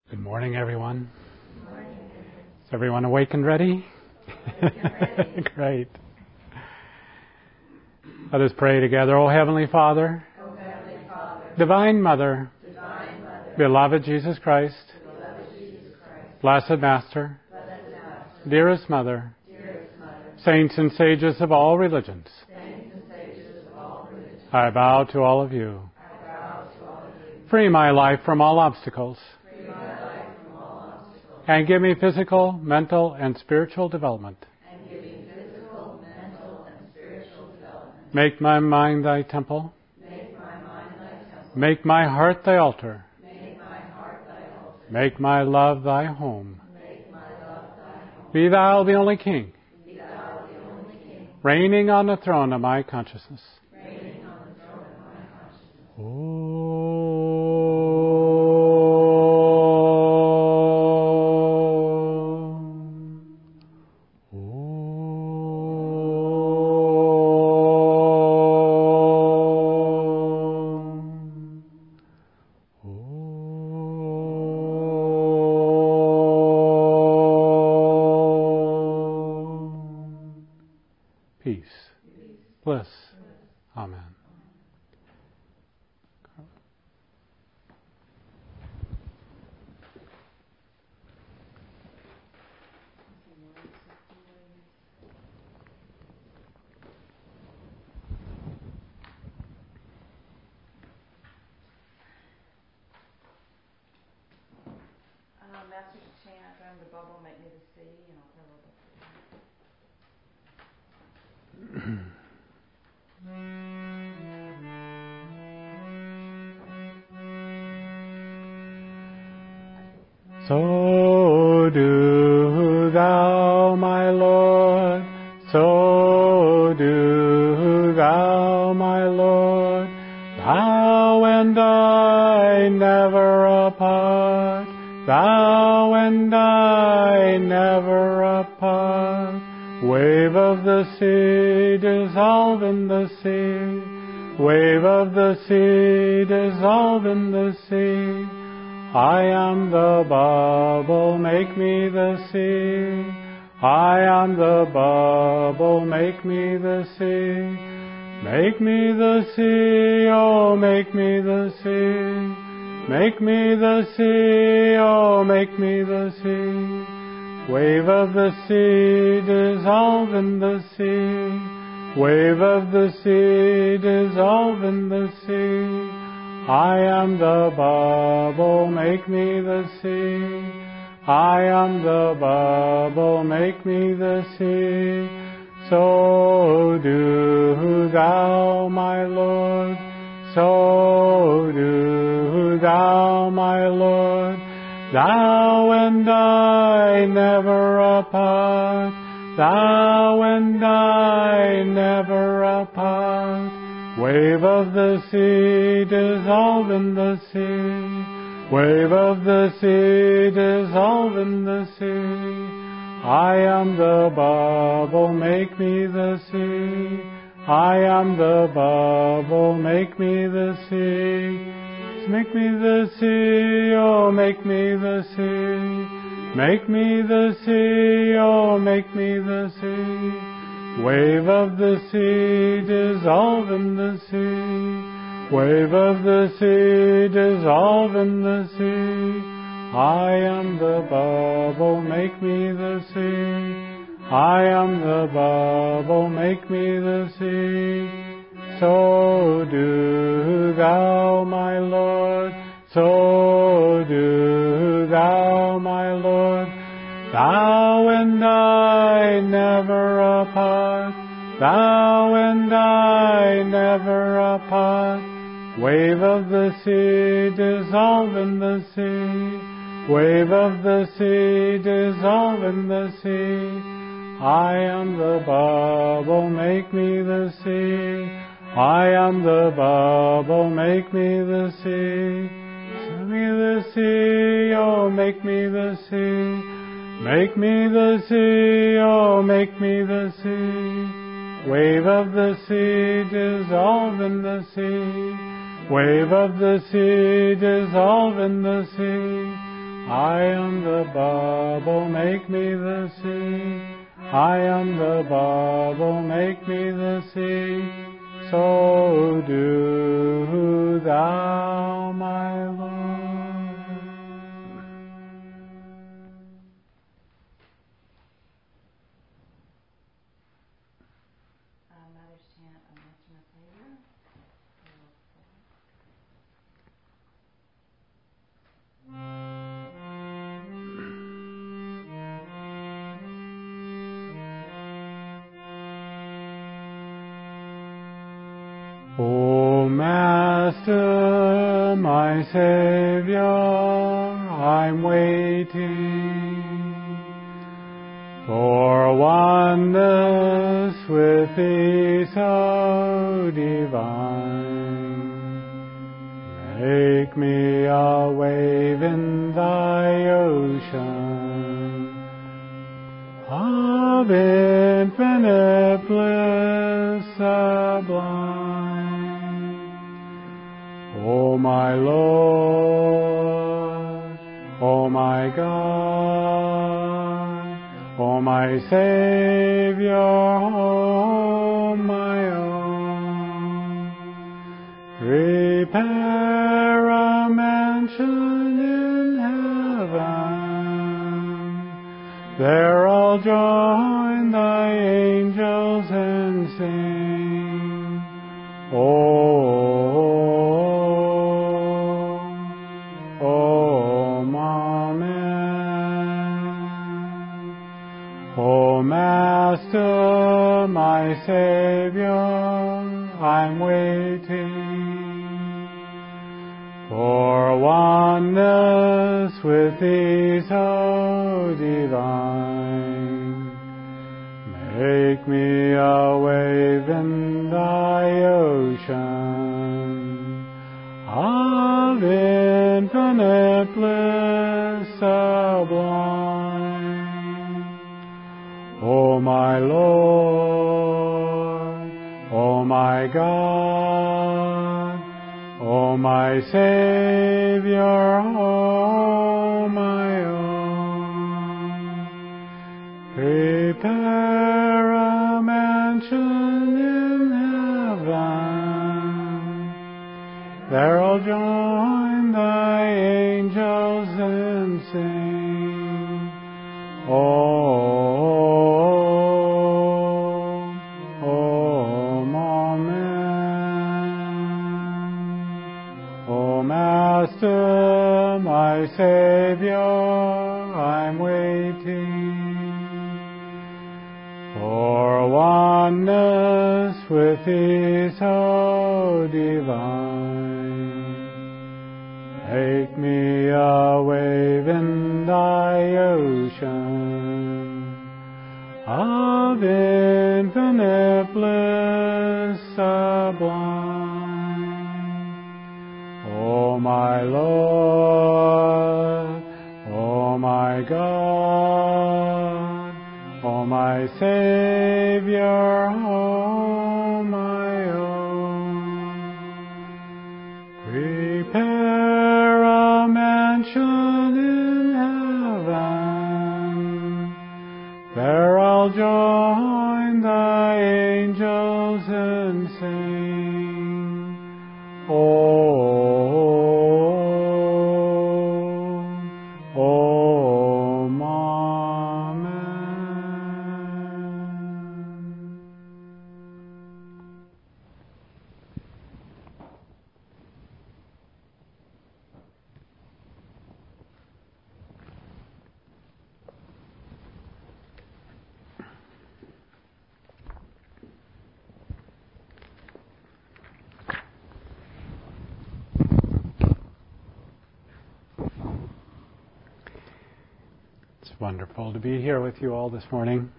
Good morning, everyone. Good morning. Is everyone awake and ready? Great. Let us pray together. O Heavenly Father, Divine Mother, beloved Jesus Christ, Blessed Master, dearest Mother, saints and sages of all religions, I bow to all of you. Free my life from all obstacles, and give me physical, mental, and spiritual development. Make my mind thy temple. Make my heart thy altar. Make my love thy home. Be thou the only King, reigning on the throne of my consciousness. Peace, bliss, amen. Master chant, I'm the bubble, make me the sea, and I'll tell her So do thou, my Lord, so do thou, my Lord, thou and I never apart, thou and I never apart. Wave of the sea, dissolve in the sea, wave of the sea, dissolve in the sea. I am the bubble, make me the sea. I am the bubble, make me the sea. Make me the sea, oh, make me the sea. Make me the sea, oh, make me the sea. Wave of the sea, dissolve in the sea. Wave of the sea, dissolve in the sea. I am the bubble, make me the sea. I am the bubble, make me the sea. So do thou, my Lord, so do thou, my Lord, thou and I never apart, thou and I never apart. Wave of the sea, dissolve in the sea. Wave of the sea, dissolve in the sea. I am the bubble, make me the sea. I am the bubble, make me the sea. Make me the sea, oh, make me the sea. Make me the sea, oh, make me the sea. Wave of the sea, dissolve in the sea. Wave of the sea, dissolve in the sea. I am the bubble, make me the sea. I am the bubble, make me the sea. So do thou, my Lord, so do thou, my Lord, thou and I never apart, thou and I never apart. Wave of the sea, dissolve in the sea. Wave of the sea, dissolve in the sea. I am the bubble, make me the sea. I am the bubble, make me the sea. Make me the sea, oh, make me the sea. Make me the sea, oh, make me the sea. Wave of the sea, dissolve in the sea. Wave of the sea, dissolve in the sea. I am the bubble, make me the sea. I am the bubble, make me the sea. So do thou, my Lord. Mother's chant of Master and Savior. O Master, my Savior, I'm waiting for oneness with Thee so divine. Make me a wave in Thy ocean of infinite bliss sublime. O my Lord, O my God, O my Savior, O my own, prepare a mansion in heaven. There I'll join Thy angels and sing. Amen. O Master, my Savior, I'm waiting for oneness with Thee so divine. Make me a wave in Thy ocean of infinite bliss sublime. O my Lord, O my God, O my Savior, O my own, prepare a mansion in heaven. There I'll join Thy angels and sing. Amen. O Master, my Savior, I'm waiting for oneness with Thee so divine. Make me a wave in Thy ocean of infinite bliss sublime. O my Lord, O my God, O my Savior, O my own, prepare a mansion in heaven. There I'll join Thy angels and sing. Amen. It's wonderful to be here with you all this morning.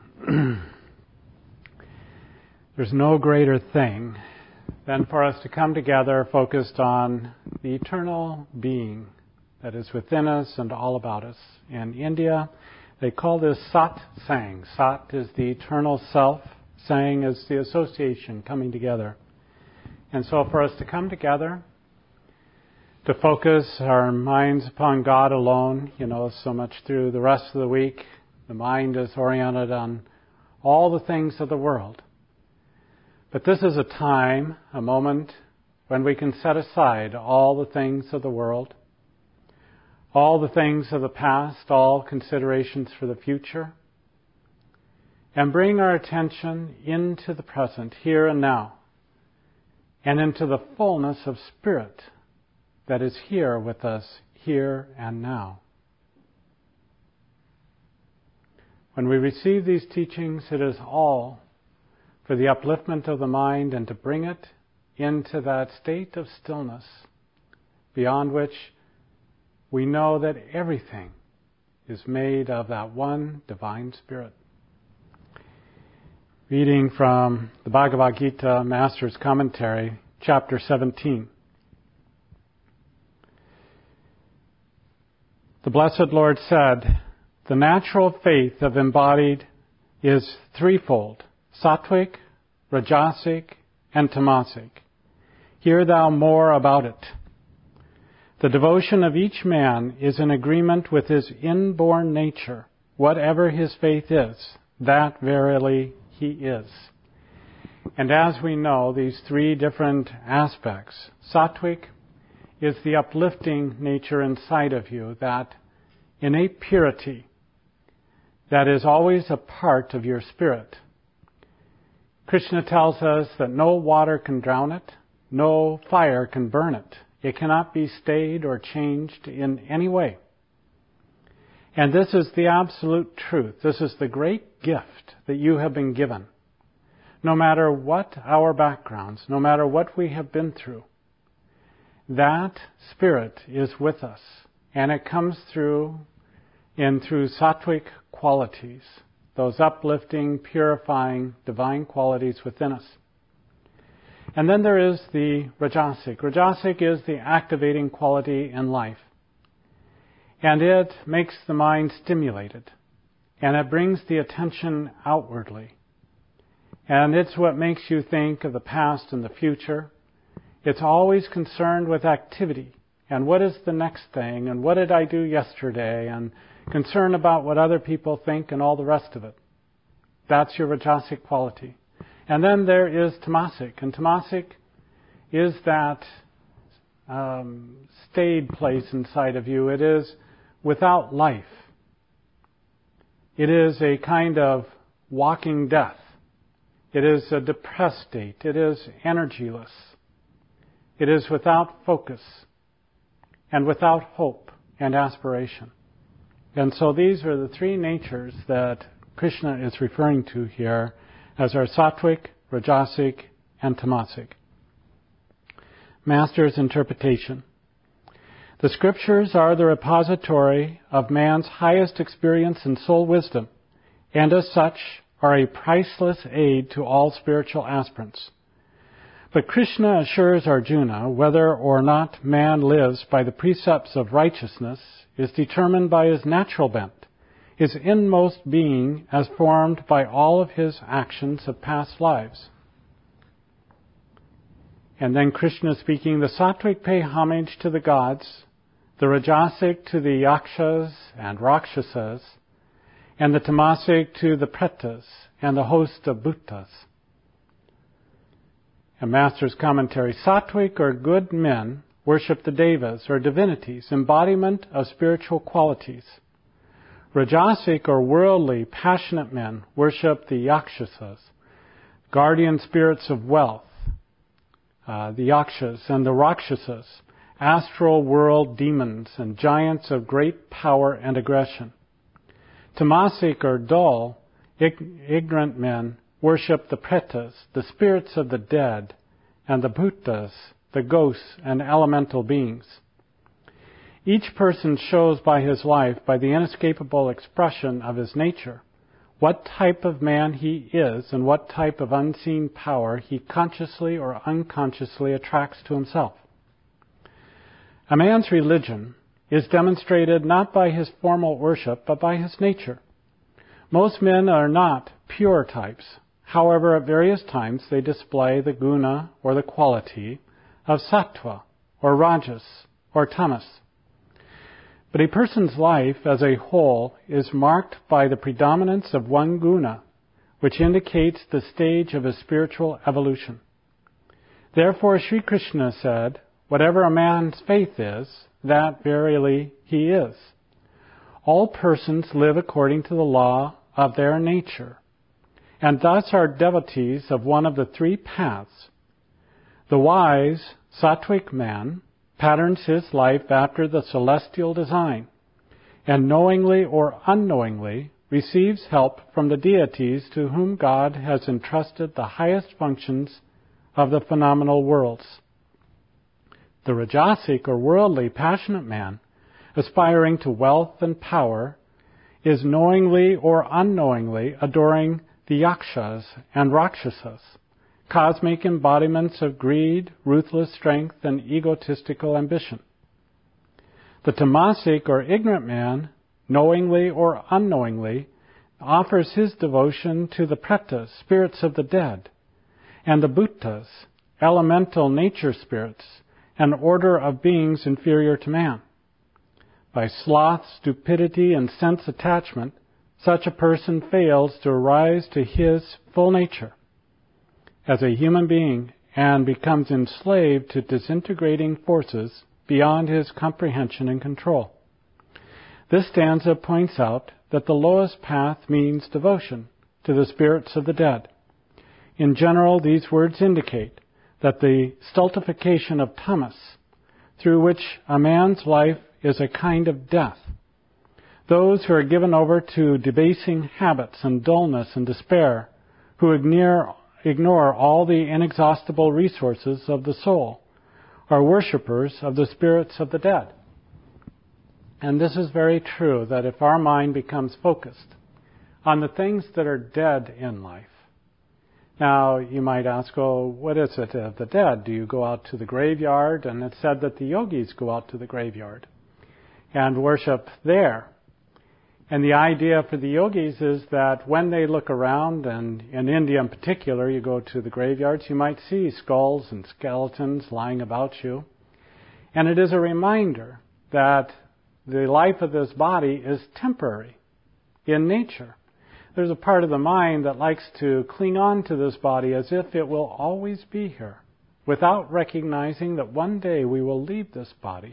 There's no greater thing than for us to come together focused on the eternal being that is within us and all about us. In India, they call this Sat Sang. Sat is the eternal self. Sang is the association coming together. And so for us to come together to focus our minds upon God alone. So much through the rest of the week, the mind is oriented on all the things of the world. But this is a time, a moment, when we can set aside all the things of the world, all the things of the past, all considerations for the future, and bring our attention into the present, here and now, and into the fullness of Spirit that is here with us, here and now. When we receive these teachings, it is all for the upliftment of the mind and to bring it into that state of stillness beyond which we know that everything is made of that one divine Spirit. Reading from the Bhagavad Gita, Master's Commentary, chapter 17. The Blessed Lord said, "The natural faith of embodied is threefold, sattvic, rajasic, and tamasic. Hear thou more about it. The devotion of each man is in agreement with his inborn nature. Whatever his faith is, that verily he is." And as we know, these three different aspects. Sattvic is the uplifting nature inside of you, that innate purity that is always a part of your spirit. Krishna tells us that no water can drown it, no fire can burn it. It cannot be stayed or changed in any way. And this is the absolute truth. This is the great gift that you have been given. No matter what our backgrounds, no matter what we have been through, that Spirit is with us. And it comes through sattvic qualities, those uplifting, purifying, divine qualities within us. And then there is the rajasic. Rajasic is the activating quality in life. And it makes the mind stimulated. And it brings the attention outwardly. And it's what makes you think of the past and the future. It's always concerned with activity. And what is the next thing? And what did I do yesterday? And concern about what other people think and all the rest of it. That's your rajasic quality. And then there is tamasic. And tamasic is that stayed place inside of you. It is without life. It is a kind of walking death. It is a depressed state. It is energyless. It is without focus and without hope and aspiration. And so these are the three natures that Krishna is referring to here as our sattvic, rajasic, and tamasic. Master's interpretation. The scriptures are the repository of man's highest experience and soul wisdom, and as such are a priceless aid to all spiritual aspirants. But Krishna assures Arjuna whether or not man lives by the precepts of righteousness is determined by his natural bent, his inmost being as formed by all of his actions of past lives. And then Krishna speaking, the sattvic pay homage to the gods, the rajasic to the yakshas and rakshasas, and the tamasic to the pretas and the host of bhutas. And Master's commentary, sattvic or good men worship the devas or divinities, embodiment of spiritual qualities. Rajasic or worldly, passionate men worship the yakshasas, guardian spirits of wealth, the yakshas and the rakshasas, astral world demons and giants of great power and aggression. Tamasic or dull, ignorant men worship the pretas, the spirits of the dead, and the bhutas, the ghosts and elemental beings. Each person shows by his life, by the inescapable expression of his nature, what type of man he is and what type of unseen power he consciously or unconsciously attracts to himself. A man's religion is demonstrated not by his formal worship, but by his nature. Most men are not pure types. However, at various times they display the guna or the quality of sattva or rajas or tamas. But a person's life as a whole is marked by the predominance of one guna, which indicates the stage of his spiritual evolution. Therefore, Sri Krishna said, "Whatever a man's faith is, that verily he is." All persons live according to the law of their nature, and thus are devotees of one of the three paths. The wise, sattvic man patterns his life after the celestial design, and knowingly or unknowingly receives help from the deities to whom God has entrusted the highest functions of the phenomenal worlds. The rajasic or worldly passionate man, aspiring to wealth and power, is knowingly or unknowingly adoring the yakshas and rakshasas, cosmic embodiments of greed, ruthless strength, and egotistical ambition. The tamasic or ignorant man, knowingly or unknowingly, offers his devotion to the pretas, spirits of the dead, and the bhutas, elemental nature spirits, an order of beings inferior to man. By sloth, stupidity, and sense attachment, such a person fails to arise to his full nature as a human being and becomes enslaved to disintegrating forces beyond his comprehension and control. This stanza points out that the lowest path means devotion to the spirits of the dead. In general, these words indicate that the stultification of tamas, through which a man's life is a kind of death. Those who are given over to debasing habits and dullness and despair, who ignore all the inexhaustible resources of the soul, are worshippers of the spirits of the dead. And this is very true, that if our mind becomes focused on the things that are dead in life. Now, you might ask, oh, what is it of the dead? Do you go out to the graveyard? And it's said that the yogis go out to the graveyard and worship there. And the idea for the yogis is that when they look around, and in India in particular, you go to the graveyards, you might see skulls and skeletons lying about you. And it is a reminder that the life of this body is temporary in nature. There's a part of the mind that likes to cling on to this body as if it will always be here, without recognizing that one day we will leave this body.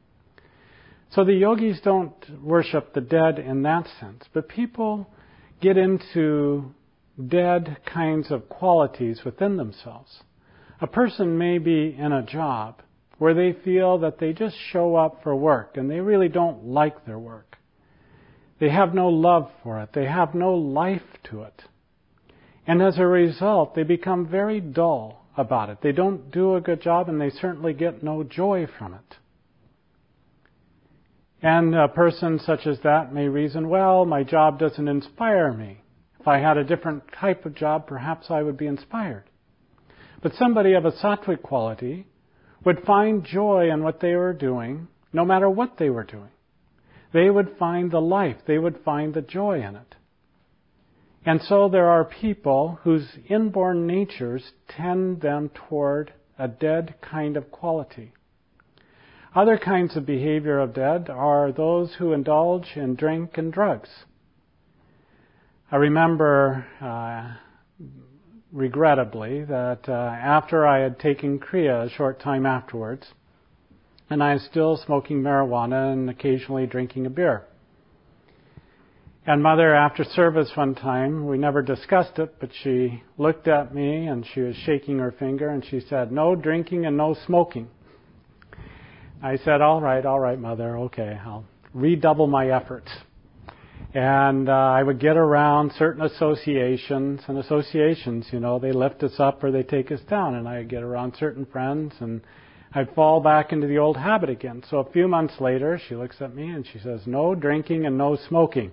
So the yogis don't worship the dead in that sense, but people get into dead kinds of qualities within themselves. A person may be in a job where they feel that they just show up for work and they really don't like their work. They have no love for it. They have no life to it. And as a result, they become very dull about it. They don't do a good job and they certainly get no joy from it. And a person such as that may reason, well, my job doesn't inspire me. If I had a different type of job, perhaps I would be inspired. But somebody of a sattvic quality would find joy in what they were doing, no matter what they were doing. They would find the life. They would find the joy in it. And so there are people whose inborn natures tend them toward a dead kind of quality. Other kinds of behavior of dead are those who indulge in drink and drugs. I remember, regrettably, that after I had taken Kriya a short time afterwards, and I was still smoking marijuana and occasionally drinking a beer. And Mother, after service one time, we never discussed it, but she looked at me and she was shaking her finger and she said, "No drinking and no smoking." I said, all right, Mother, okay, I'll redouble my efforts. And I would get around certain associations, and associations, they lift us up or they take us down. And I'd get around certain friends, and I'd fall back into the old habit again. So a few months later, she looks at me and she says, "No drinking and no smoking."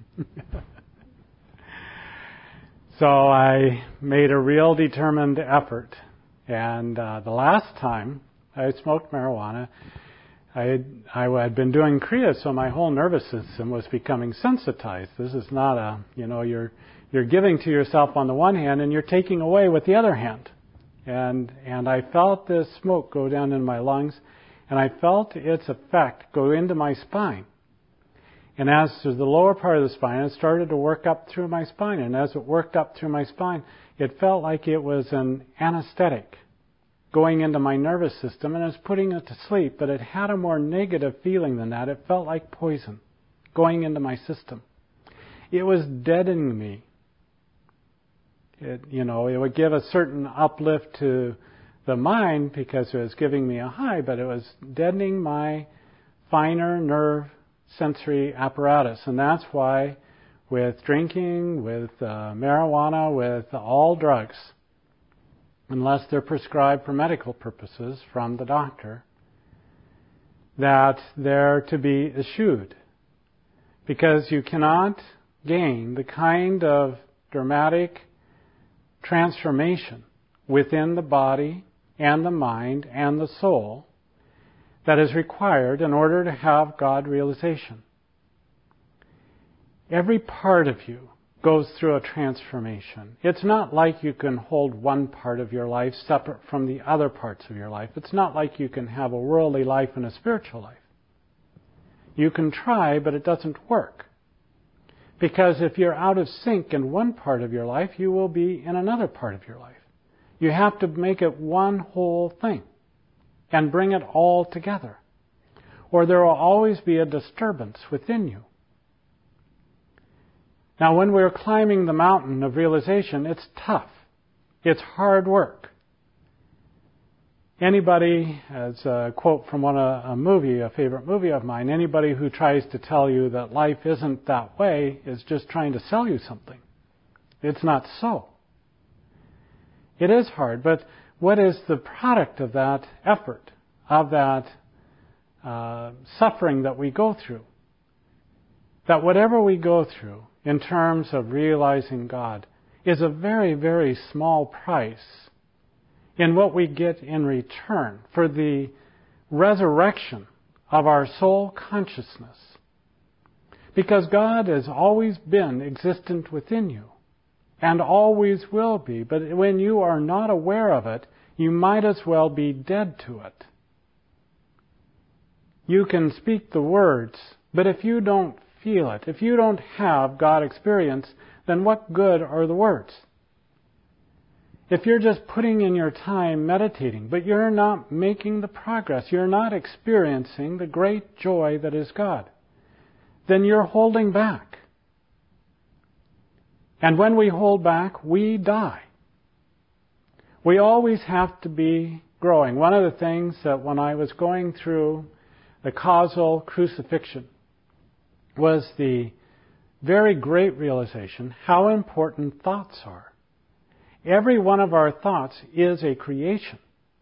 So I made a real determined effort. And the last time I smoked marijuana, I had been doing Kriya, so my whole nervous system was becoming sensitized. This is not you're giving to yourself on the one hand and you're taking away with the other hand. And I felt this smoke go down in my lungs, and I felt its effect go into my spine. And as to the lower part of the spine, it started to work up through my spine. And as it worked up through my spine, it felt like it was an anesthetic going into my nervous system, and it was putting it to sleep. But it had a more negative feeling than that. It felt like poison going into my system. It was deadening me. It would give a certain uplift to the mind because it was giving me a high, but it was deadening my finer nerve sensory apparatus. And that's why with drinking, with marijuana, with all drugs, unless they're prescribed for medical purposes from the doctor, that they're to be eschewed. Because you cannot gain the kind of dramatic transformation within the body and the mind and the soul that is required in order to have God realization. Every part of you goes through a transformation. It's not like you can hold one part of your life separate from the other parts of your life. It's not like you can have a worldly life and a spiritual life. You can try, but it doesn't work. Because if you're out of sync in one part of your life, you will be in another part of your life. You have to make it one whole thing and bring it all together. Or there will always be a disturbance within you. Now, when we're climbing the mountain of realization, it's tough. It's hard work. Anybody, as a quote from a favorite movie of mine, anybody who tries to tell you that life isn't that way is just trying to sell you something. It's not so. It is hard, but what is the product of that effort, of that suffering that we go through? That whatever we go through in terms of realizing God is a very, very small price in what we get in return for the resurrection of our soul consciousness. Because God has always been existent within you and always will be. But when you are not aware of it, you might as well be dead to it. You can speak the words, but if you don't feel it, if you don't have God experience, then what good are the words? If you're just putting in your time meditating, but you're not making the progress, you're not experiencing the great joy that is God, then you're holding back. And when we hold back, we die. We always have to be growing. One of the things that when I was going through the causal crucifixion was the very great realization how important thoughts are. Every one of our thoughts is a creation.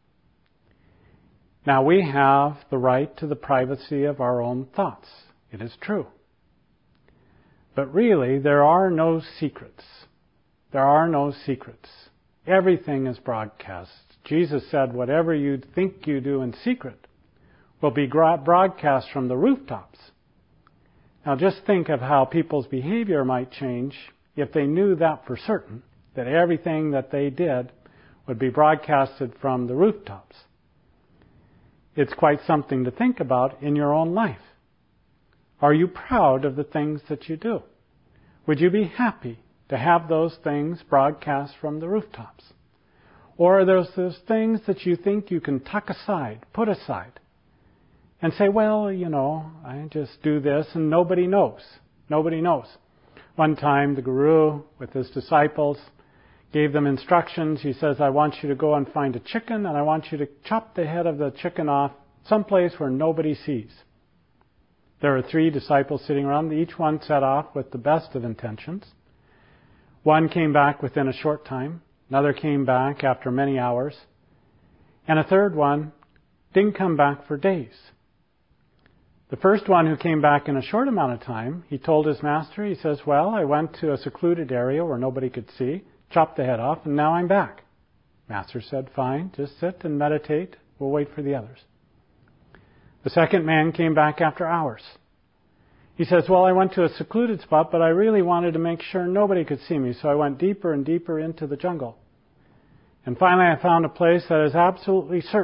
Now, we have the right to the privacy of our own thoughts. It is true. But really, there are no secrets. There are no secrets. Everything is broadcast. Jesus said, whatever you think you do in secret will be broadcast from the rooftops. Now, just think of how people's behavior might change if they knew that for certain, that everything that they did would be broadcasted from the rooftops. It's quite something to think about in your own life. Are you proud of the things that you do? Would you be happy to have those things broadcast from the rooftops? Or are those things that you think you can tuck aside, put aside, and say, well, I just do this and nobody knows. Nobody knows. One time the Guru, with his disciples, gave them instructions. He says, I want you to go and find a chicken, and I want you to chop the head of the chicken off someplace where nobody sees. There were 3 disciples sitting around. Each one set off with the best of intentions. One came back within a short time. Another came back after many hours. And a third one didn't come back for days. The first one who came back in a short amount of time, he told his master, he says, well, I went to a secluded area where nobody could see, chopped the head off, and now I'm back. Master said, fine, just sit and meditate. We'll wait for the others. The second man came back after hours. He says, well, I went to a secluded spot, but I really wanted to make sure nobody could see me, so I went deeper and deeper into the jungle. And finally I found a place that is absolutely certain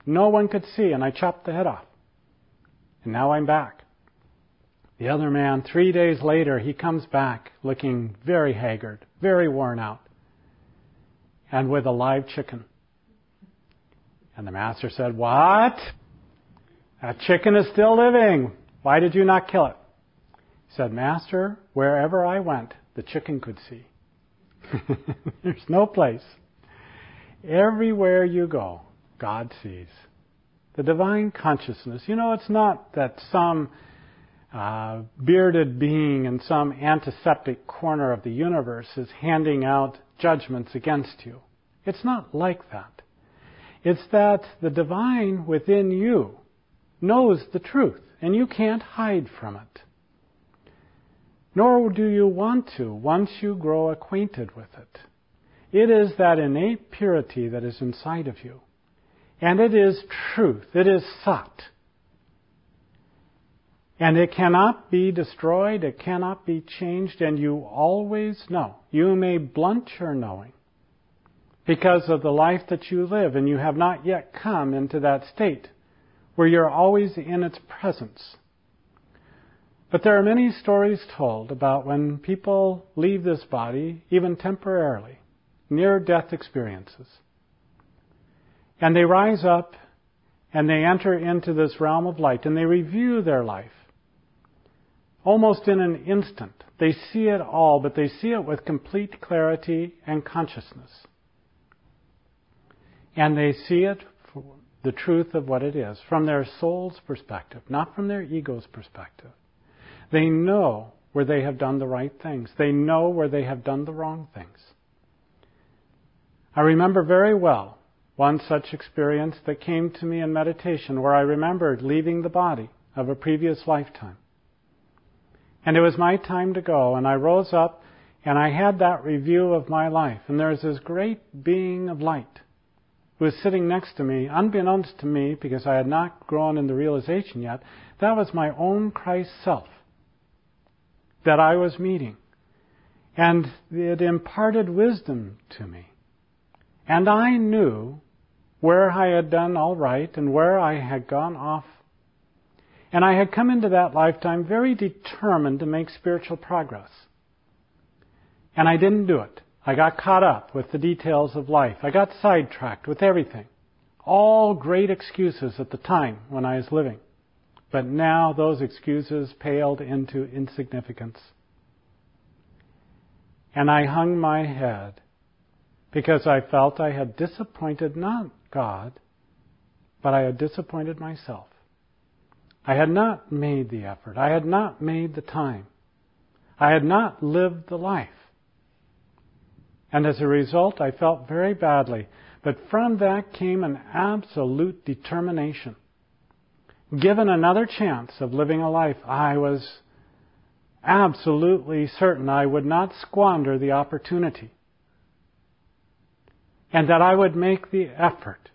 No one could see, and I chopped the head off. And now I'm back. The other man, 3 days later, he comes back looking very haggard, very worn out, and with a live chicken. And the master said, "What? That chicken is still living. Why did you not kill it?" He said, "Master, wherever I went, the chicken could see." There's no place. Everywhere you go, God sees. The divine consciousness. It's not that some bearded being in some antiseptic corner of the universe is handing out judgments against you. It's not like that. It's that the divine within you knows the truth, and you can't hide from it. Nor do you want to once you grow acquainted with it. It is that innate purity that is inside of you. And it is truth. It is Sat. And it cannot be destroyed. It cannot be changed. And you always know. You may blunt your knowing because of the life that you live, and you have not yet come into that state where you're always in its presence. But there are many stories told about when people leave this body, even temporarily, near-death experiences. And they rise up and they enter into this realm of light and they review their life. Almost in an instant. They see it all, but they see it with complete clarity and consciousness. And they see it for the truth of what it is, from their soul's perspective, not from their ego's perspective. They know where they have done the right things. They know where they have done the wrong things. I remember very well one such experience that came to me in meditation where I remembered leaving the body of a previous lifetime. And it was my time to go, and I rose up and I had that review of my life. And there's this great being of light who was sitting next to me, unbeknownst to me, because I had not grown in the realization yet. That was my own Christ self that I was meeting. And it imparted wisdom to me. And I knew where I had done all right and where I had gone off. And I had come into that lifetime very determined to make spiritual progress. And I didn't do it. I got caught up with the details of life. I got sidetracked with everything. All great excuses at the time when I was living. But now those excuses paled into insignificance. And I hung my head because I felt I had disappointed not God, but I had disappointed myself. I had not made the effort. I had not made the time. I had not lived the life. And as a result, I felt very badly. But from that came an absolute determination. Given another chance of living a life, I was absolutely certain I would not squander the opportunity. And that I would make the effort.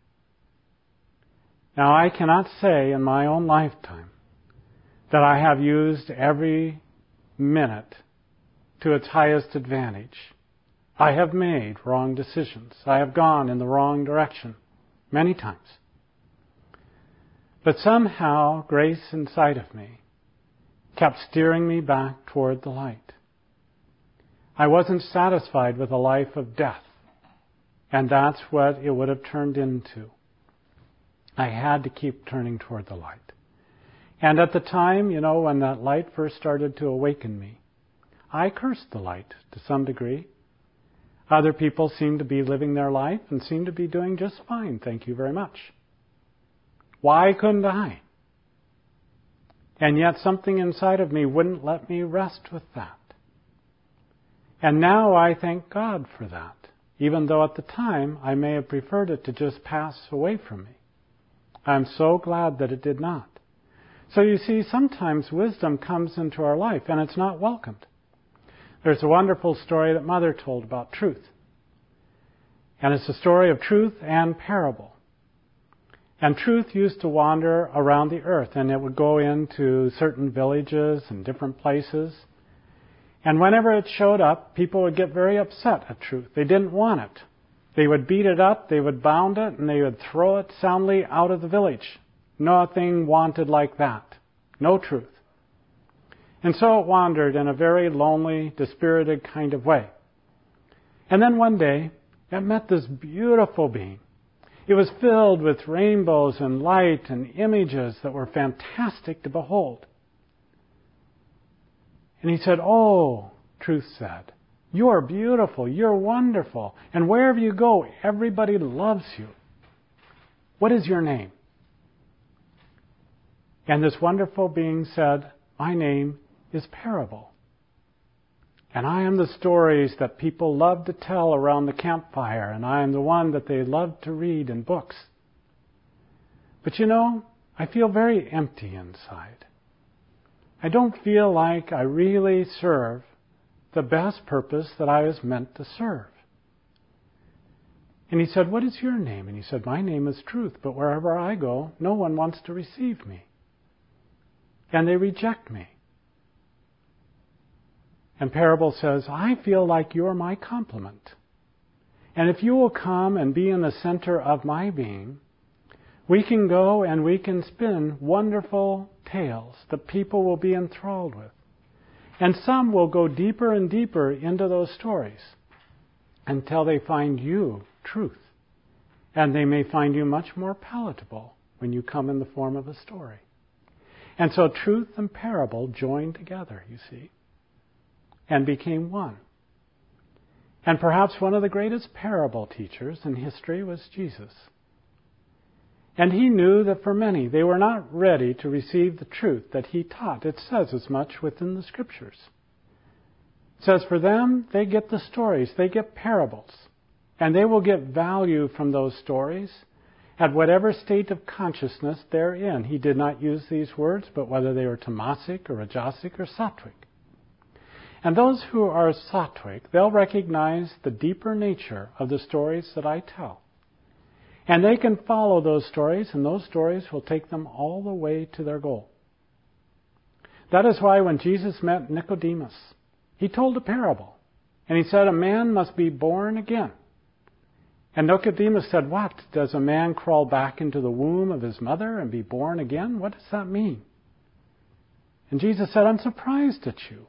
Now, I cannot say in my own lifetime that I have used every minute to its highest advantage. I have made wrong decisions. I have gone in the wrong direction many times. But somehow, grace inside of me kept steering me back toward the light. I wasn't satisfied with a life of death, and that's what it would have turned into. I had to keep turning toward the light. And at the time, when that light first started to awaken me, I cursed the light to some degree. Other people seemed to be living their life and seemed to be doing just fine, thank you very much. Why couldn't I? And yet something inside of me wouldn't let me rest with that. And now I thank God for that, even though at the time I may have preferred it to just pass away from me. I'm so glad that it did not. So you see, sometimes wisdom comes into our life and it's not welcomed. There's a wonderful story that Mother told about truth. And it's a story of truth and parable. And truth used to wander around the earth, and it would go into certain villages and different places. And whenever it showed up, people would get very upset at truth. They didn't want it. They would beat it up, they would bound it, and they would throw it soundly out of the village. Nothing wanted like that. No truth. And so it wandered in a very lonely, dispirited kind of way. And then one day, it met this beautiful being. It was filled with rainbows and light and images that were fantastic to behold. And he said, "Oh," Truth said, "you're beautiful, you're wonderful, and wherever you go, everybody loves you. What is your name?" And this wonderful being said, "My name is Parable. And I am the stories that people love to tell around the campfire, and I am the one that they love to read in books. But you know, I feel very empty inside. I don't feel like I really serve the best purpose that I was meant to serve." And he said, "What is your name?" And he said, "My name is Truth, but wherever I go, no one wants to receive me. And they reject me." And Parable says, "I feel like you're my complement. And if you will come and be in the center of my being, we can go and we can spin wonderful tales that people will be enthralled with. And some will go deeper and deeper into those stories until they find you, Truth. And they may find you much more palatable when you come in the form of a story." And so Truth and Parable joined together, you see, and became one. And perhaps one of the greatest parable teachers in history was Jesus. And he knew that for many, they were not ready to receive the truth that he taught. It says as much within the Scriptures. It says for them, they get the stories, they get parables, and they will get value from those stories at whatever state of consciousness they're in. He did not use these words, but whether they were tamasic or rajasic or sattvic. And those who are sattvic, they'll recognize the deeper nature of the stories that I tell. And they can follow those stories, and those stories will take them all the way to their goal. That is why when Jesus met Nicodemus, he told a parable. And he said, "A man must be born again." And Nicodemus said, "What? Does a man crawl back into the womb of his mother and be born again? What does that mean?" And Jesus said, "I'm surprised at you.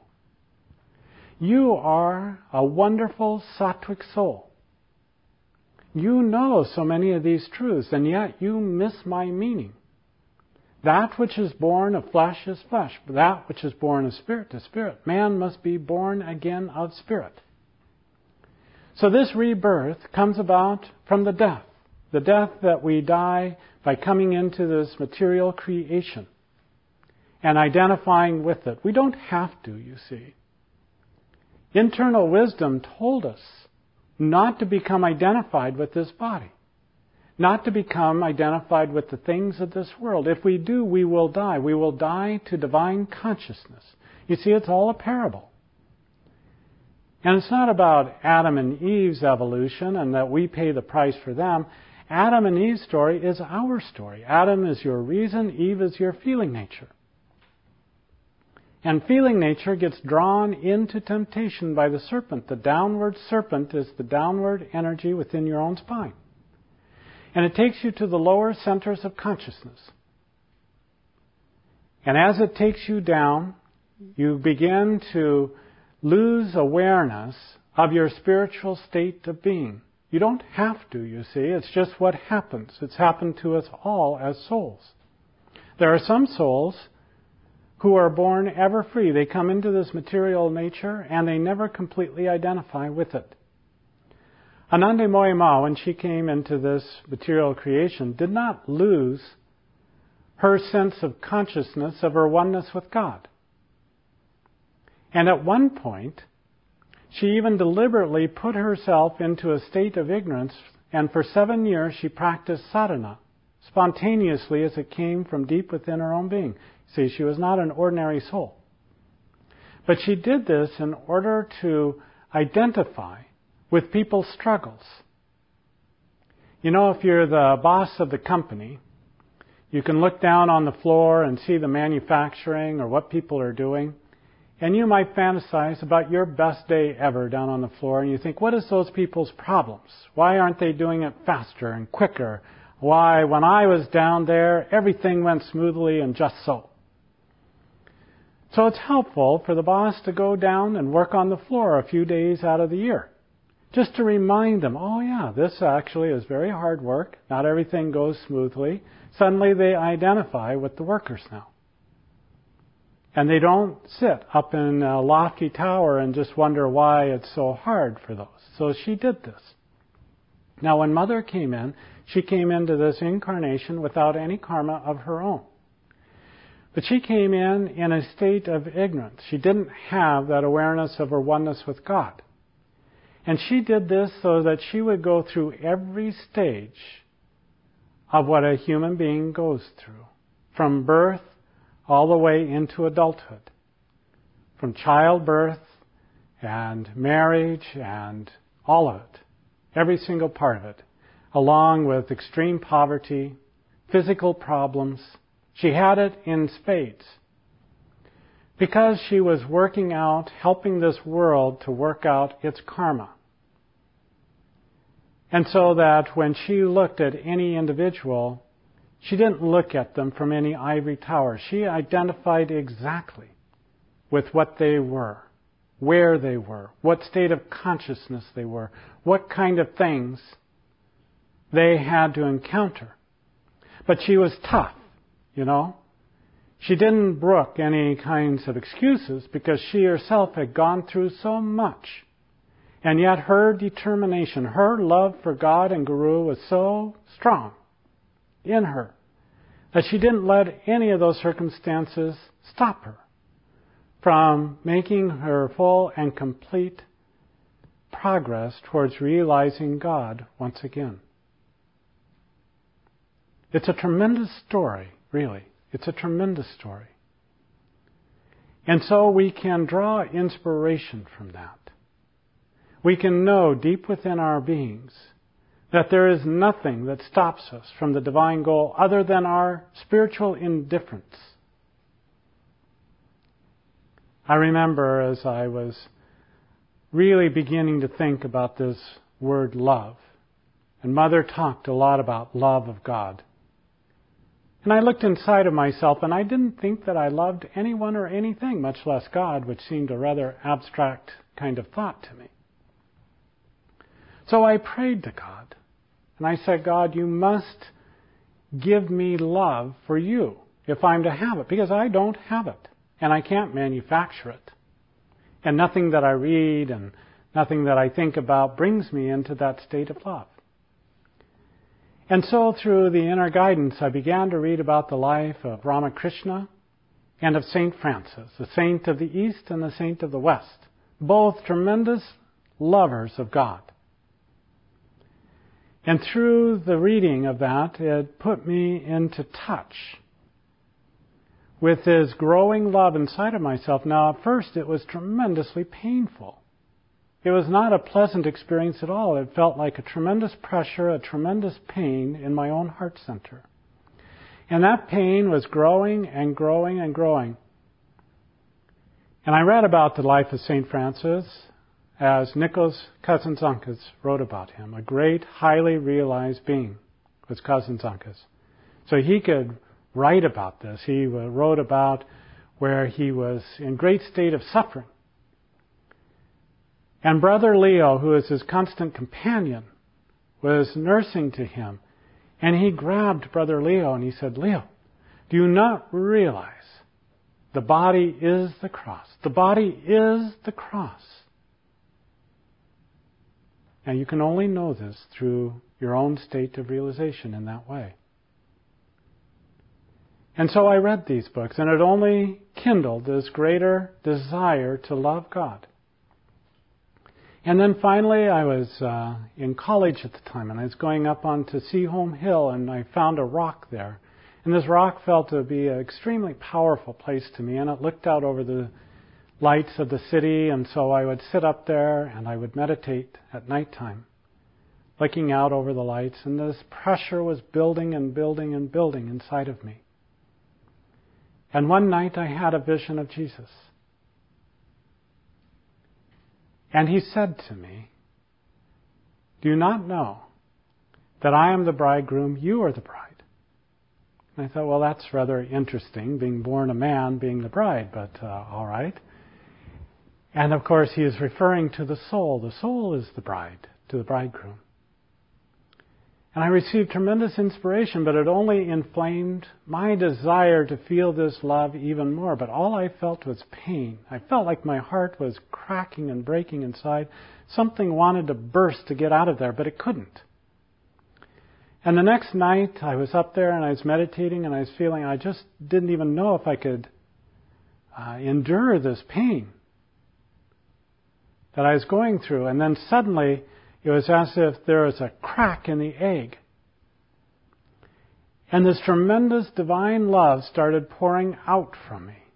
You are a wonderful sattvic soul. You know so many of these truths, and yet you miss my meaning. That which is born of flesh is flesh, but that which is born of spirit is spirit. Man must be born again of spirit." So this rebirth comes about from the death that we die by coming into this material creation and identifying with it. We don't have to, you see. Internal wisdom told us not to become identified with this body, not to become identified with the things of this world. If we do, we will die. We will die to divine consciousness. You see, it's all a parable. And it's not about Adam and Eve's evolution and that we pay the price for them. Adam and Eve's story is our story. Adam is your reason, Eve is your feeling nature. And feeling nature gets drawn into temptation by the serpent. The downward serpent is the downward energy within your own spine. And it takes you to the lower centers of consciousness. And as it takes you down, you begin to lose awareness of your spiritual state of being. You don't have to, you see. It's just what happens. It's happened to us all as souls. There are some souls who are born ever free. They come into this material nature and they never completely identify with it. Anandamoyi Ma, when she came into this material creation, did not lose her sense of consciousness of her oneness with God. And at one point, she even deliberately put herself into a state of ignorance, and for 7 years she practiced sadhana, spontaneously as it came from deep within her own being. See, she was not an ordinary soul. But she did this in order to identify with people's struggles. You know, if you're the boss of the company, you can look down on the floor and see the manufacturing or what people are doing. And you might fantasize about your best day ever down on the floor, and you think, what is those people's problems? Why aren't they doing it faster and quicker? Why, when I was down there, everything went smoothly and just so. So it's helpful for the boss to go down and work on the floor a few days out of the year, just to remind them, oh yeah, this actually is very hard work. Not everything goes smoothly. Suddenly they identify with the workers now. And they don't sit up in a lofty tower and just wonder why it's so hard for those. So she did this. Now when Mother came in, she came into this incarnation without any karma of her own. But she came in a state of ignorance. She didn't have that awareness of her oneness with God. And she did this so that she would go through every stage of what a human being goes through, from birth all the way into adulthood, from childbirth and marriage and all of it, every single part of it, along with extreme poverty, physical problems. She had it in spades because she was working out, helping this world to work out its karma. And so that when she looked at any individual, she didn't look at them from any ivory tower. She identified exactly with what they were, where they were, what state of consciousness they were, what kind of things they had to encounter. But she was tough, you know. She didn't brook any kinds of excuses because she herself had gone through so much. And yet her determination, her love for God and Guru was so strong in her that she didn't let any of those circumstances stop her from making her full and complete progress towards realizing God once again. It's a tremendous story, really. It's a tremendous story. And so we can draw inspiration from that. We can know deep within our beings that there is nothing that stops us from the divine goal other than our spiritual indifference. I remember as I was really beginning to think about this word love, and Mother talked a lot about love of God. And I looked inside of myself and I didn't think that I loved anyone or anything, much less God, which seemed a rather abstract kind of thought to me. So I prayed to God. And I said, God, you must give me love for you if I'm to have it, because I don't have it. And I can't manufacture it. And nothing that I read and nothing that I think about brings me into that state of love. And so through the inner guidance, I began to read about the life of Ramakrishna and of St. Francis, the saint of the East and the saint of the West, both tremendous lovers of God. And through the reading of that, it put me into touch with this growing love inside of myself. Now, at first, it was tremendously painful. It was not a pleasant experience at all. It felt like a tremendous pressure, a tremendous pain in my own heart center. And that pain was growing and growing and growing. And I read about the life of St. Francis as Nikos Kazantzakis wrote about him. A great, highly realized being was Kazantzakis. So he could write about this. He wrote about where he was in great state of suffering. And Brother Leo, who is his constant companion, was nursing to him. And he grabbed Brother Leo and he said, Leo, do you not realize the body is the cross? The body is the cross. And you can only know this through your own state of realization in that way. And so I read these books, and it only kindled this greater desire to love God. And then finally, I was in college at the time, and I was going up onto Seaholm Hill, and I found a rock there. And this rock felt to be an extremely powerful place to me, and it looked out over the lights of the city, and so I would sit up there and I would meditate at nighttime, looking out over the lights, and this pressure was building and building and building inside of me. And one night I had a vision of Jesus. And he said to me, "Do you not know that I am the bridegroom, you are the bride?" And I thought, well, that's rather interesting, being born a man, being the bride, but all right. And of course, he is referring to the soul. The soul is the bride, to the bridegroom. And I received tremendous inspiration, but it only inflamed my desire to feel this love even more. But all I felt was pain. I felt like my heart was cracking and breaking inside. Something wanted to burst to get out of there, but it couldn't. And the next night, I was up there and I was meditating and I was feeling I just didn't even know if I could endure this pain that I was going through. And then suddenly, it was as if there was a crack in the egg. And this tremendous divine love started pouring out from me.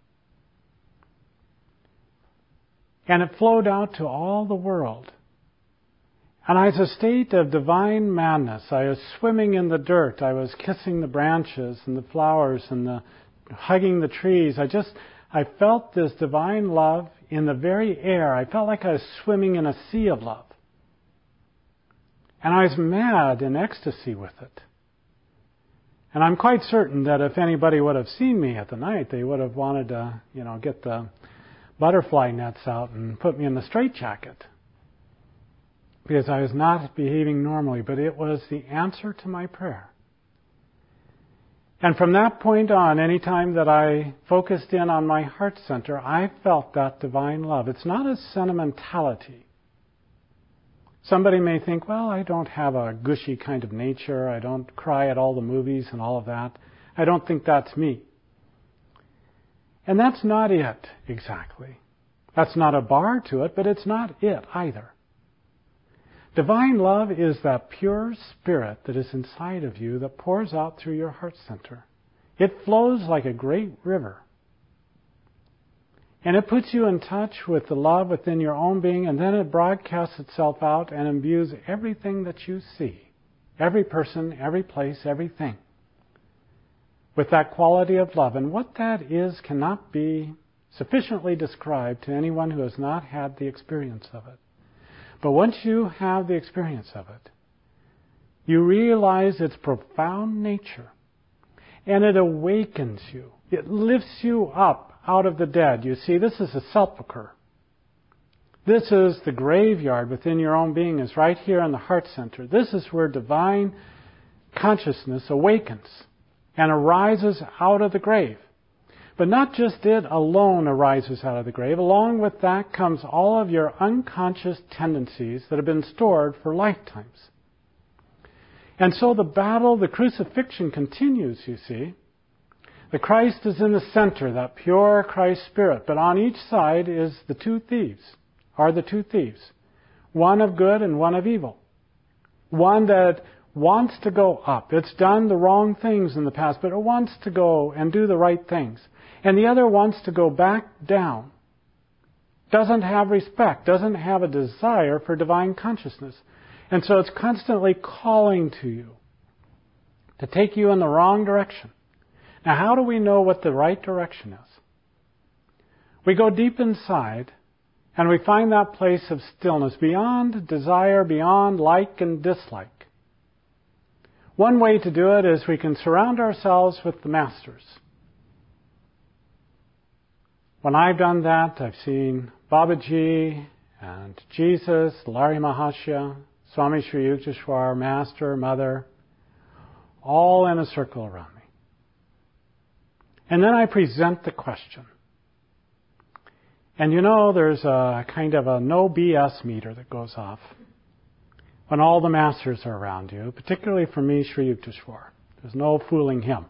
And it flowed out to all the world. And I was in a state of divine madness. I was swimming in the dirt. I was kissing the branches and the flowers and hugging the trees. I felt this divine love in the very air. I felt like I was swimming in a sea of love. And I was mad in ecstasy with it. And I'm quite certain that if anybody would have seen me at the night, they would have wanted to, get the butterfly nets out and put me in the straitjacket. Because I was not behaving normally, but it was the answer to my prayer. And from that point on, any time that I focused in on my heart center, I felt that divine love. It's not a sentimentality. Somebody may think, well, I don't have a gushy kind of nature. I don't cry at all the movies and all of that. I don't think that's me. And that's not it exactly. That's not a bar to it, but it's not it either. Divine love is that pure spirit that is inside of you that pours out through your heart center. It flows like a great river. And it puts you in touch with the love within your own being, and then it broadcasts itself out and imbues everything that you see, every person, every place, everything, with that quality of love. And what that is cannot be sufficiently described to anyone who has not had the experience of it. But once you have the experience of it, you realize its profound nature, and it awakens you. It lifts you up out of the dead. You see, this is a sepulcher. This is the graveyard within your own being, is right here in the heart center. This is where divine consciousness awakens and arises out of the grave. But not just it alone arises out of the grave. Along with that comes all of your unconscious tendencies that have been stored for lifetimes. And so the battle, the crucifixion continues, you see. The Christ is in the center, that pure Christ spirit. But on each side are the two thieves. One of good and one of evil. One that wants to go up. It's done the wrong things in the past, but it wants to go and do the right things. And the other wants to go back down. Doesn't have respect, doesn't have a desire for divine consciousness. And so it's constantly calling to you to take you in the wrong direction. Now, how do we know what the right direction is? We go deep inside and we find that place of stillness beyond desire, beyond like and dislike. One way to do it is we can surround ourselves with the masters. When I've done that, I've seen Babaji and Jesus, Lahiri Mahasaya, Swami Sri Yukteswar, Master, Mother, all in a circle around me. And then I present the question. And there's a kind of a no BS meter that goes off when all the masters are around you, particularly for me, Sri Yukteswar. There's no fooling him.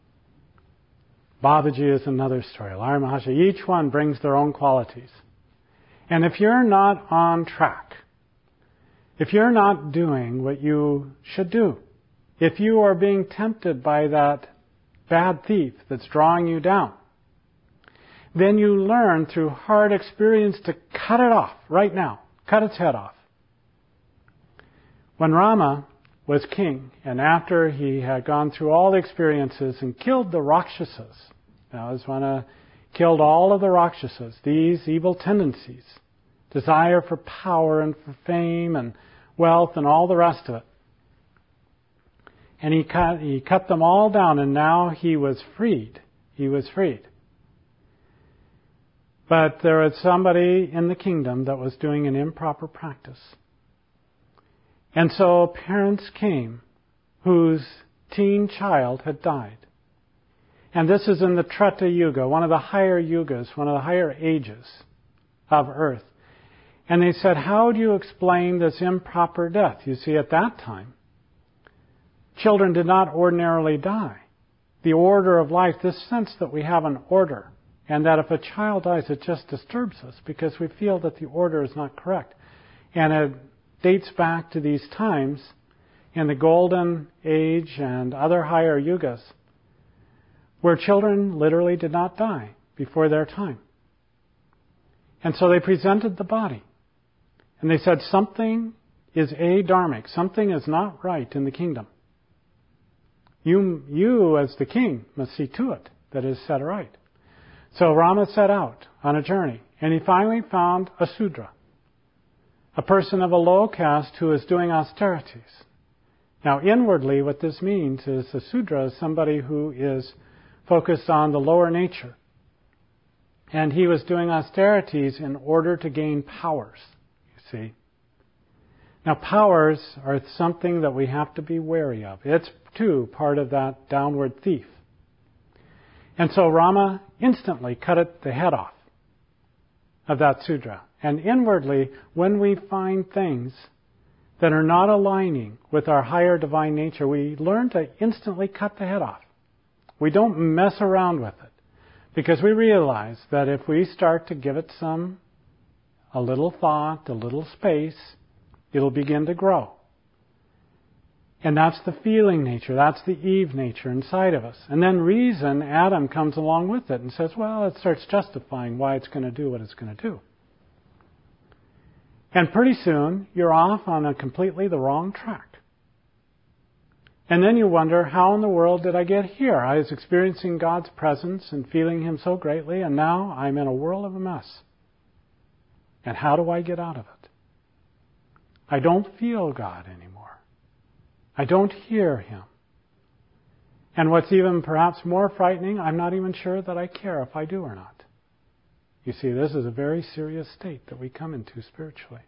Babaji is another story. Lahiri Mahasaya, each one brings their own qualities. And if you're not on track, if you're not doing what you should do, if you are being tempted by that bad thief that's drawing you down, then you learn through hard experience to cut it off right now. Cut its head off. When Rama was king, and after he had gone through all the experiences and killed the Rakshasas, that was when killed all of the Rakshasas, these evil tendencies desire for power and for fame and wealth and all the rest of it. And he cut them all down, and now he was freed. He was freed. But there was somebody in the kingdom that was doing an improper practice. And so parents came whose teen child had died. And this is in the Treta Yuga, one of the higher yugas, one of the higher ages of earth. And they said, how do you explain this improper death? You see, at that time, children did not ordinarily die. The order of life, this sense that we have an order, and that if a child dies, it just disturbs us because we feel that the order is not correct. And it dates back to these times in the Golden Age and other higher yugas where children literally did not die before their time. And so they presented the body. And they said, something is adharmic. Something is not right in the kingdom. You as the king must see to it that it is set right. So Rama set out on a journey, and he finally found a Sudra, a person of a low caste who is doing austerities. Now, inwardly, what this means is a Sudra is somebody who is focused on the lower nature. And he was doing austerities in order to gain powers, you see. Now, powers are something that we have to be wary of. It's, too, part of that downward thief. And so Rama instantly cut the head off of that Sudra. And inwardly, when we find things that are not aligning with our higher divine nature, we learn to instantly cut the head off. We don't mess around with it. Because we realize that if we start to give it a little thought, a little space, it'll begin to grow. And that's the feeling nature, that's the Eve nature inside of us. And then reason, Adam, comes along with it and says, well, it starts justifying why it's going to do what it's going to do. And pretty soon, you're off on a completely the wrong track. And then you wonder, how in the world did I get here? I was experiencing God's presence and feeling Him so greatly, and now I'm in a world of a mess. And how do I get out of it? I don't feel God anymore. I don't hear Him. And what's even perhaps more frightening, I'm not even sure that I care if I do or not. You see, this is a very serious state that we come into spiritually.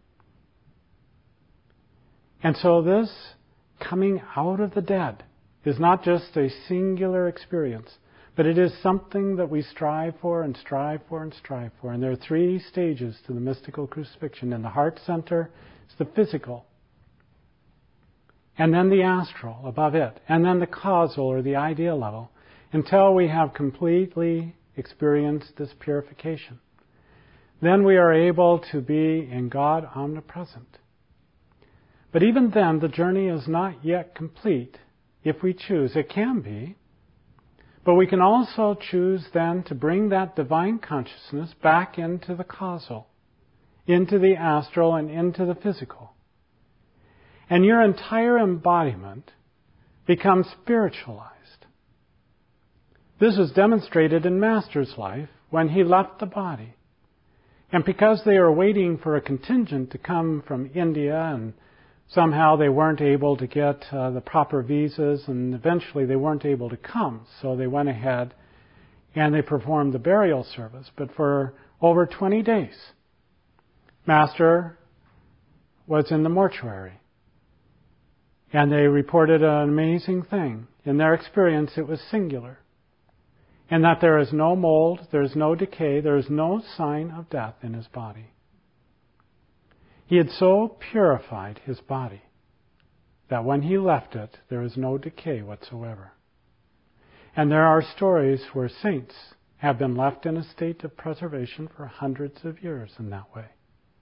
And so this coming out of the dead is not just a singular experience, but it is something that we strive for and strive for and strive for. And there are 3 stages to the mystical crucifixion. In the heart center, it's the physical. And then the astral above it. And then the causal or the ideal level. Until we have completely experienced this purification. Then we are able to be in God omnipresent. But even then, the journey is not yet complete if we choose. It can be. But we can also choose then to bring that divine consciousness back into the causal, into the astral, and into the physical. And your entire embodiment becomes spiritualized. This is demonstrated in Master's life when he left the body. And because they were waiting for a contingent to come from India, and somehow they weren't able to get the proper visas, and eventually they weren't able to come. So they went ahead and they performed the burial service. But for over 20 days, Master was in the mortuary. And they reported an amazing thing. In their experience, it was singular. And that there is no mold, there is no decay, there is no sign of death in his body. He had so purified his body that when he left it, there is no decay whatsoever. And there are stories where saints have been left in a state of preservation for hundreds of years in that way.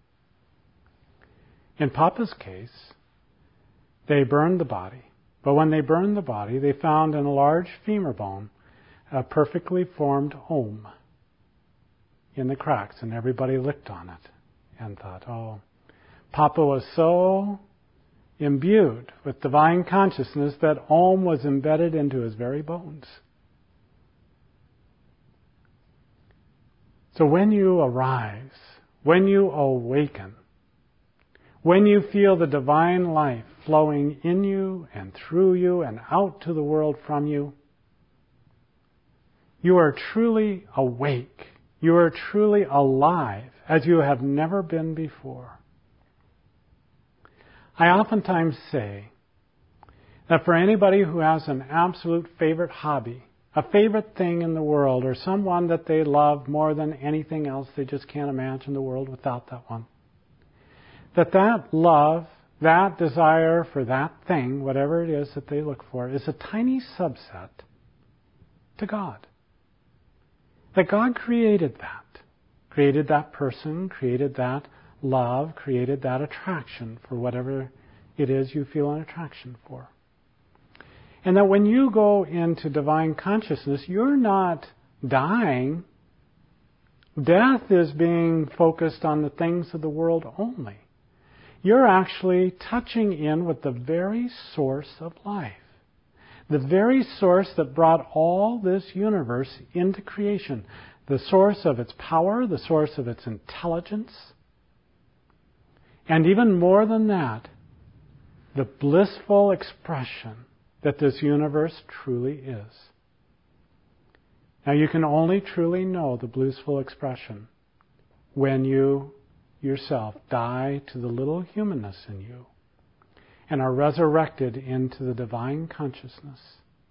In Papa's case, they burned the body. But when they burned the body, they found in a large femur bone a perfectly formed Om in the cracks. And everybody licked on it and thought, oh, Papa was so imbued with divine consciousness that Om was embedded into his very bones. So when you arise when you awaken, when you feel the divine life flowing in you and through you and out to the world from you, you are truly awake. You are truly alive as you have never been before. I oftentimes say that for anybody who has an absolute favorite hobby, a favorite thing in the world, or someone that they love more than anything else, they just can't imagine the world without that one, that love, that desire for that thing, whatever it is that they look for, is a tiny subset to God. That God created that person, created that love, created that attraction for whatever it is you feel an attraction for. And that when you go into divine consciousness, you're not dying. Death is being focused on the things of the world only. You're actually touching in with the very source of life. The very source that brought all this universe into creation. The source of its power, the source of its intelligence. And even more than that, the blissful expression that this universe truly is. Now you can only truly know the blissful expression when you yourself die to the little humanness in you and are resurrected into the divine consciousness.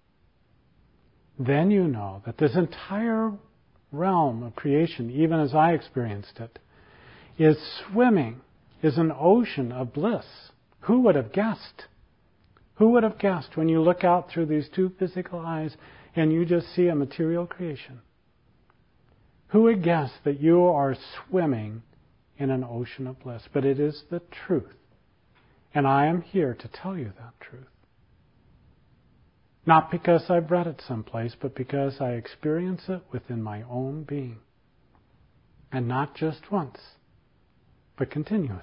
Then you know that this entire realm of creation, even as I experienced it, is swimming, is an ocean of bliss. Who would have guessed? Who would have guessed when you look out through these two physical eyes and you just see a material creation? Who would guess that you are swimming in an ocean of bliss? But it is the truth. And I am here to tell you that truth. Not because I've read it someplace, but because I experience it within my own being. And not just once, but continuously.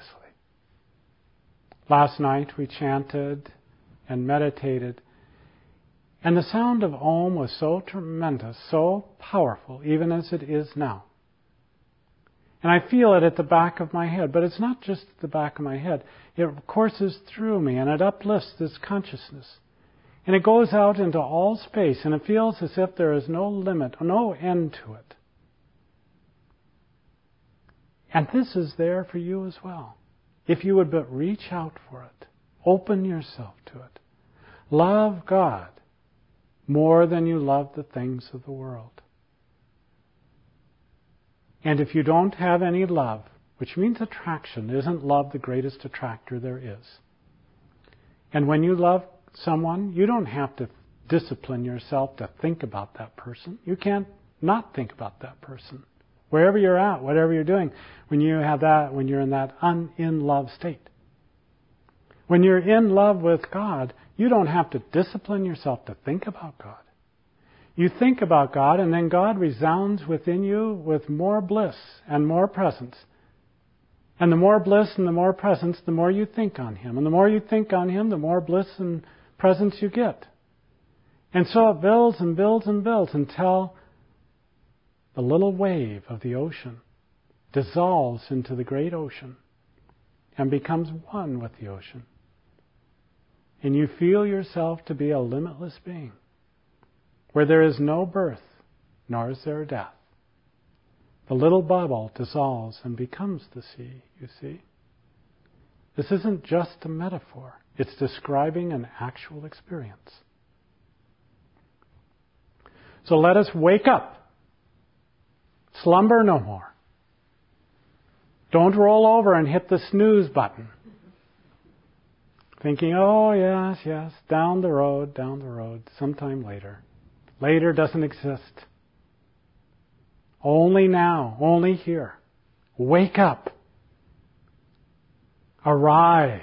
Last night we chanted and meditated, and the sound of Om was so tremendous, so powerful, even as it is now. And I feel it at the back of my head, but it's not just at the back of my head. It courses through me, and it uplifts this consciousness. And it goes out into all space, and it feels as if there is no limit, no end to it. And this is there for you as well. If you would but reach out for it, open yourself to it. Love God more than you love the things of the world. And if you don't have any love, which means attraction, isn't love the greatest attractor there is? And when you love someone, you don't have to discipline yourself to think about that person. You can't not think about that person. Wherever you're at, whatever you're doing, when you're in that in love state. When you're in love with God, you don't have to discipline yourself to think about God. You think about God, and then God resounds within you with more bliss and more presence. And the more bliss and the more presence, the more you think on Him. And the more you think on Him, the more bliss and presence you get. And so it builds and builds and builds until the little wave of the ocean dissolves into the great ocean and becomes one with the ocean. And you feel yourself to be a limitless being, where there is no birth, nor is there death. The little bubble dissolves and becomes the sea, you see. This isn't just a metaphor. It's describing an actual experience. So let us wake up. Slumber no more. Don't roll over and hit the snooze button. Thinking, oh yes, down the road, sometime later. Later doesn't exist. Only now, only here. Wake up. Arise.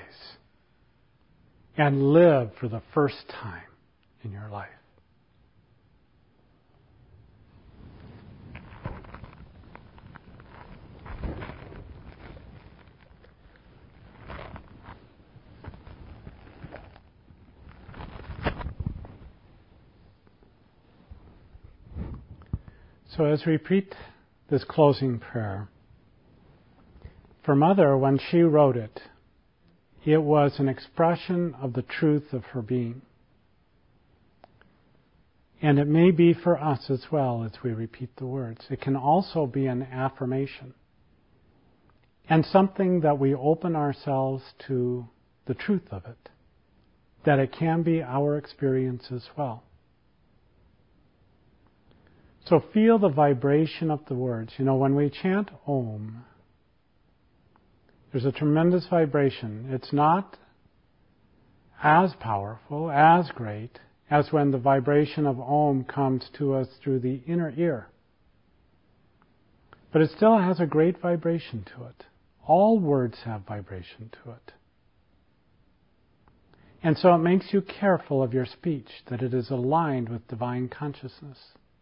And live for the first time in your life. So as we repeat this closing prayer, For Mother, when she wrote it, it was an expression of the truth of her being. And it may be for us as well as we repeat the words. It can also be an affirmation and something that we open ourselves to the truth of it, that it can be our experience as well. So feel the vibration of the words. You know, when we chant Om, there's a tremendous vibration. It's not as powerful, as great, as when the vibration of Om comes to us through the inner ear. But it still has a great vibration to it. All words have vibration to it. And so it makes you careful of your speech, that it is aligned with divine consciousness.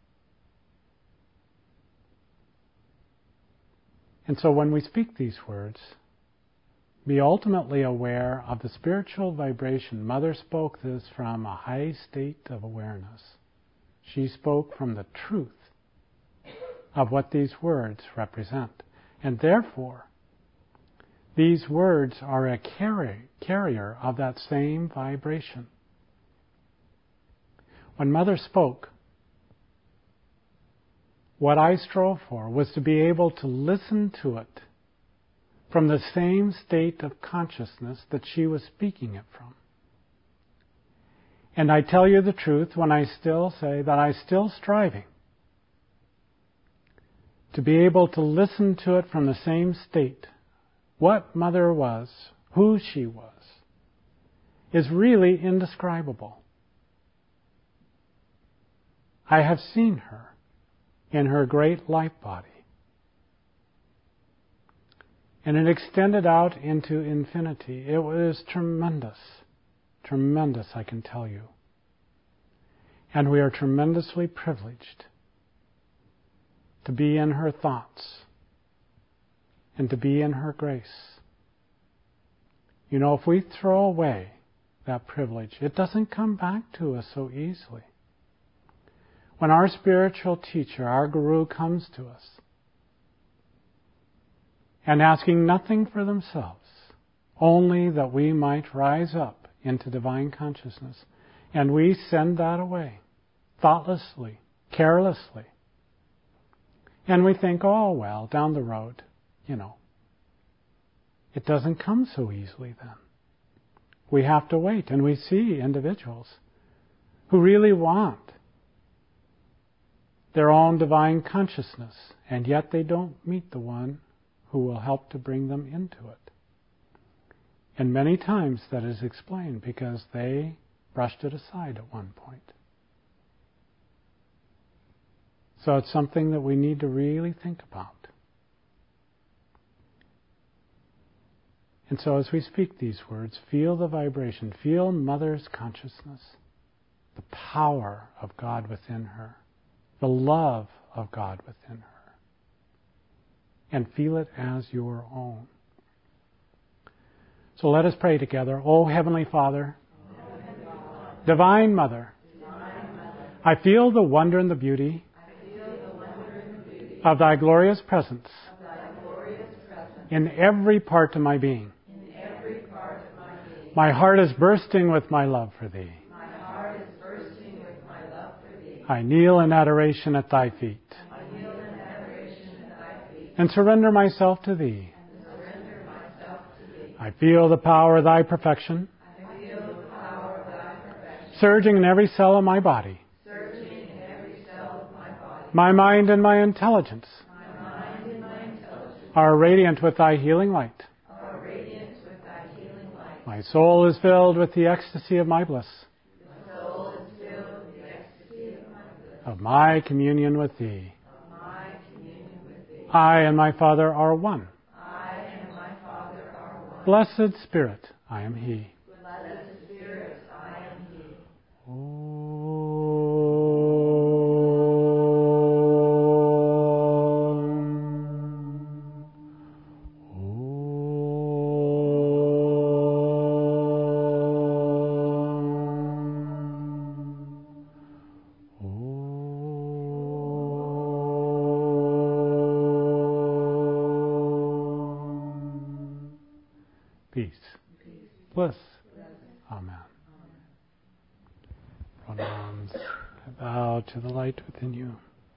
And so when we speak these words, be ultimately aware of the spiritual vibration. Mother spoke this from a high state of awareness. She spoke from the truth of what these words represent. And therefore, these words are a carrier of that same vibration. When Mother spoke, what I strove for was to be able to listen to it from the same state of consciousness that she was speaking it from. And I tell you the truth when I still say that I'm still striving to be able to listen to it from the same state. What Mother was, who she was, is really indescribable. I have seen her in her great life body. And it extended out into infinity. It was tremendous. Tremendous, I can tell you. And we are tremendously privileged to be in her thoughts and to be in her grace. You know, if we throw away that privilege, it doesn't come back to us so easily. When our spiritual teacher, our guru, comes to us, and asking nothing for themselves, only that we might rise up into divine consciousness. And we send that away, thoughtlessly, carelessly. And we think, oh, well, down the road, you know. It doesn't come so easily then. We have to wait, and we see individuals who really want their own divine consciousness, and yet they don't meet the one who will help to bring them into it. And many times that is explained because they brushed it aside at one point. So it's something that we need to really think about. And so as we speak these words, feel the vibration, feel Mother's consciousness, the power of God within her, the love of God within her. And feel it as your own. So let us pray together. O Heavenly Father, Divine Mother, I feel the wonder and the beauty of Thy glorious presence in every part of my being. My heart is bursting with my love for Thee. I kneel in adoration at Thy feet and surrender myself to Thee. I feel the power of Thy perfection surging in every cell of my body. My mind and my intelligence are radiant with Thy healing light. My soul is filled with the ecstasy of my bliss, of my communion with Thee. I and my Father are one. Blessed Spirit, I am He. peace, bliss. Amen. Pronouns. I bow to the light within you.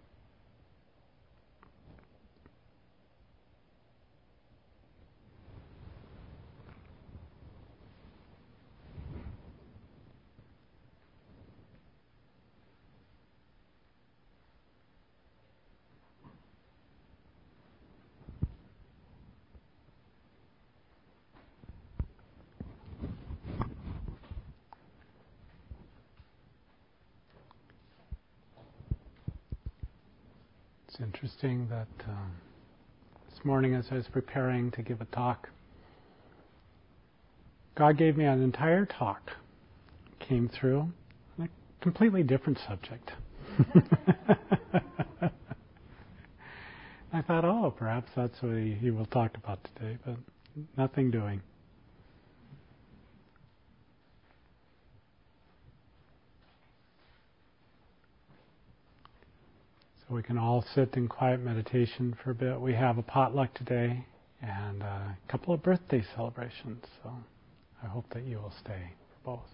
It's interesting that this morning as I was preparing to give a talk, God gave me an entire talk. Came through on a completely different subject. I thought, oh, perhaps that's what he will talk about today, but nothing doing. So we can all sit in quiet meditation for a bit. We have a potluck today and a couple of birthday celebrations, so I hope that you will stay for both.